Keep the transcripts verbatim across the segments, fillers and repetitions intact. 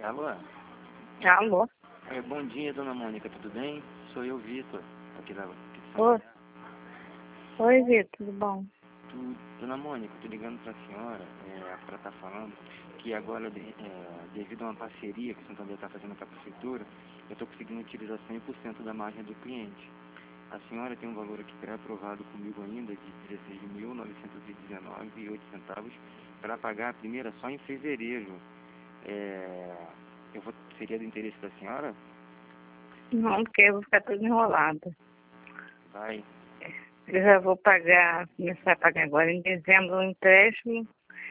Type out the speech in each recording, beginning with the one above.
Alô? Alô? É, bom dia, dona Mônica, tudo bem? Sou eu, Vitor, aqui da... Aqui de São Oi, José. Oi, Vitor, tudo bom? Tu- Dona Mônica, tô ligando pra senhora, é, a senhora tá falando que agora, de- é, devido a uma parceria que o Santander está fazendo com a prefeitura, eu estou conseguindo utilizar cem por cento da margem do cliente. A senhora tem um valor aqui pré-aprovado comigo ainda de dezesseis mil novecentos e dezenove reais e oito centavos para pagar a primeira só em fevereiro. É, eu vou, seria do interesse da senhora? Não, porque eu vou ficar tudo enrolado. Vai. Eu já vou pagar, começar a pagar agora em dezembro o empréstimo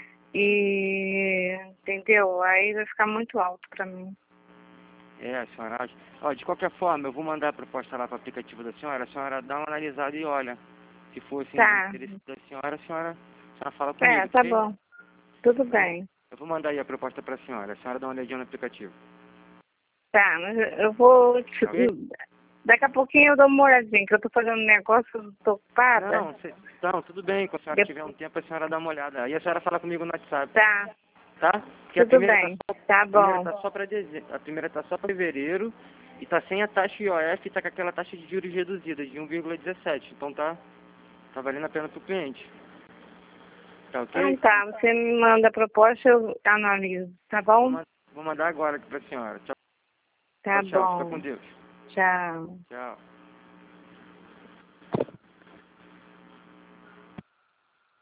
e, entendeu? Aí vai ficar muito alto pra mim. É, a senhora acha. Ó, de qualquer forma, eu vou mandar a proposta lá para o aplicativo da senhora, a senhora dá uma analisada e olha. Se for assim do Tá, interesse da senhora, a senhora, a senhora fala é, comigo, tá ok? bom. Tudo Eu vou, bem. eu vou mandar aí a proposta para a senhora, a senhora dá uma olhadinha no aplicativo. Tá, mas eu vou... Tá ok? Daqui a pouquinho eu dou uma olhadinha, que eu tô fazendo um negócio, eu tô ocupada. Não, cê, não, tudo bem, quando a senhora Dep- tiver um tempo, a senhora dá uma olhada. Aí a senhora fala comigo no WhatsApp, Tá, tá? Porque a tudo primeira tá bem. só, Tá a primeira bom. tá só para dezembro, a primeira tá só para fevereiro e tá sem a taxa I O F e tá com aquela taxa de juros reduzida de um vírgula dezessete. Então tá, tá valendo a pena pro cliente. Tá Então ok? tá, você me manda a proposta, eu analiso, tá Vou, bom? ma- vou mandar agora aqui pra senhora. Tchau, Tá tchau. Fica com bom. Deus. Tchau. Tchau.